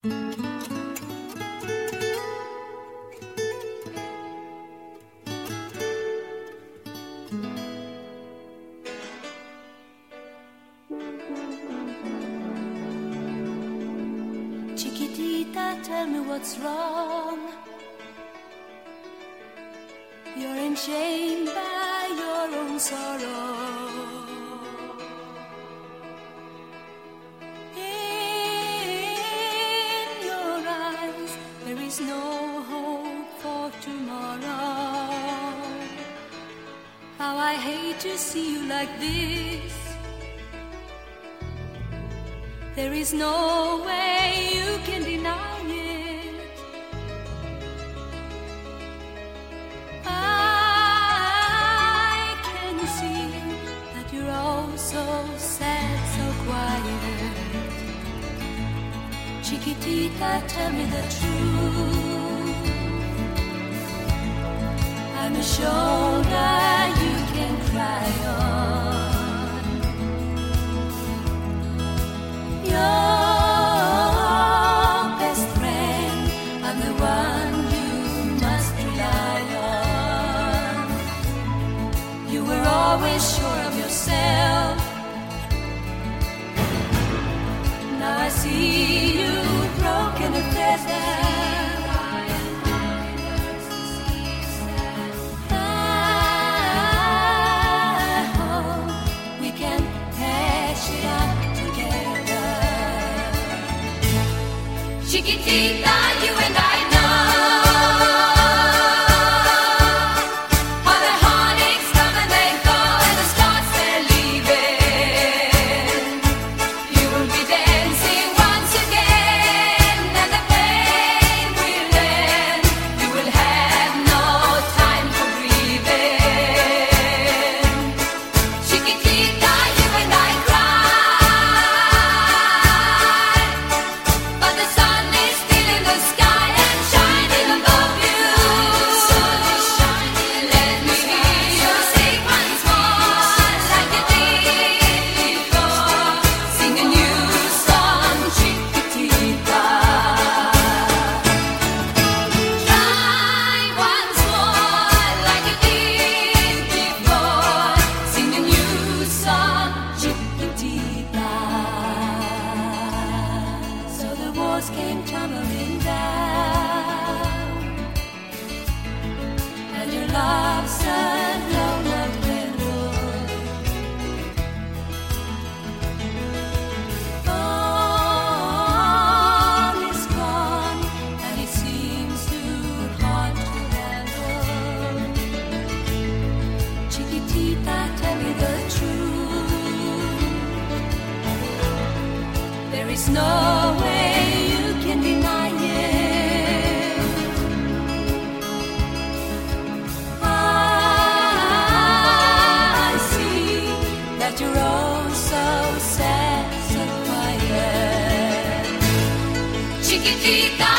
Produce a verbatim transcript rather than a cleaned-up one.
Chiquitita, tell me what's wrong. You're enchained by your own sorrow. In your eyes, there is no hope for tomorrow. How I hate to see you like this. There is no way you can deny it. I can see that you're all so sad, so quiet. Chiquitita, tell me the truth. I'm a shoulder you can cry on. Your best friend, I'm the one you must rely on. You were always sure of yourself. Now I see you broken and desert. Chiquitita, you and I know how the heartaches come and they go and the stars they're leaving. You will be dancing once again and the pain will end. You will have no time for breathing. Chiquitita, you and I cry, but the sun the sky and shining above you. Sun is shining. Let me hear you sing once more, like you did before. Sing a new song, Chiquitita. Try once more, like you did before. Sing a new song, Chiquitita. So the walls came tumbling down, and your love said no more candle. All is gone, and it seems too hard to handle. Chiquitita, tell me the truth. There is no way you can deny it. I see that you're all so sad, so quiet. Chiquitita.